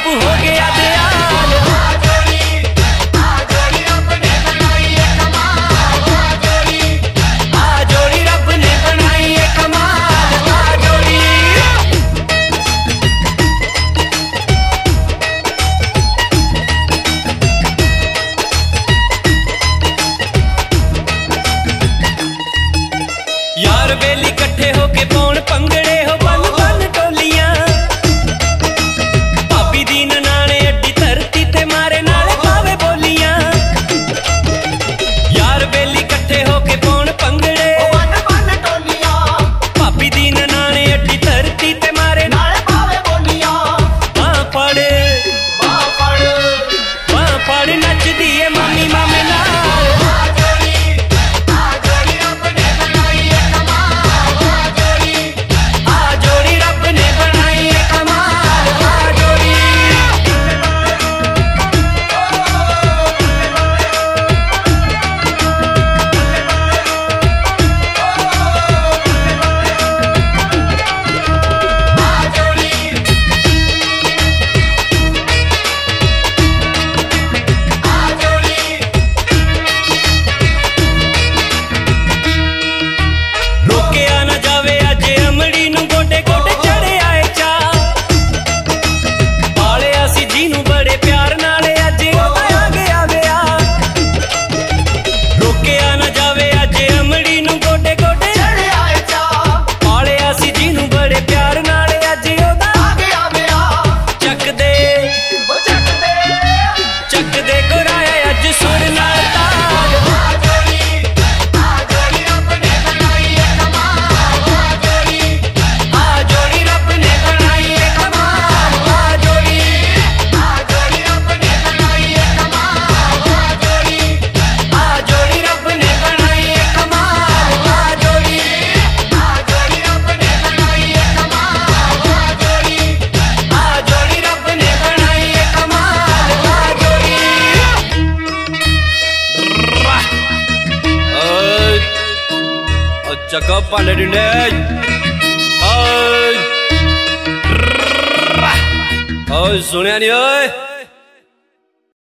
बाप हो गया दयाल। आ जोड़ी रब ने बनाई है कमाल, आ जोड़ी रब ने बनाई है कमाल, आ जोड़ी। यार बेली कट्ठे होके पौन पंगड़े हो बन बन टोलियां, भाभी दी ननाने अड्डी धरती ते मारे नाले पावे बोलियां। यार बेली कट्ठे होके पौन पंगड़े बन बन टोलियां, भाभी दी ननाने अड्डी धरती ते मारे नाले पावे बोलियां। बां फड़ नचदी है मामी मामे नाल। चक्का पाले डिंडे सुनिया नहीं ओए।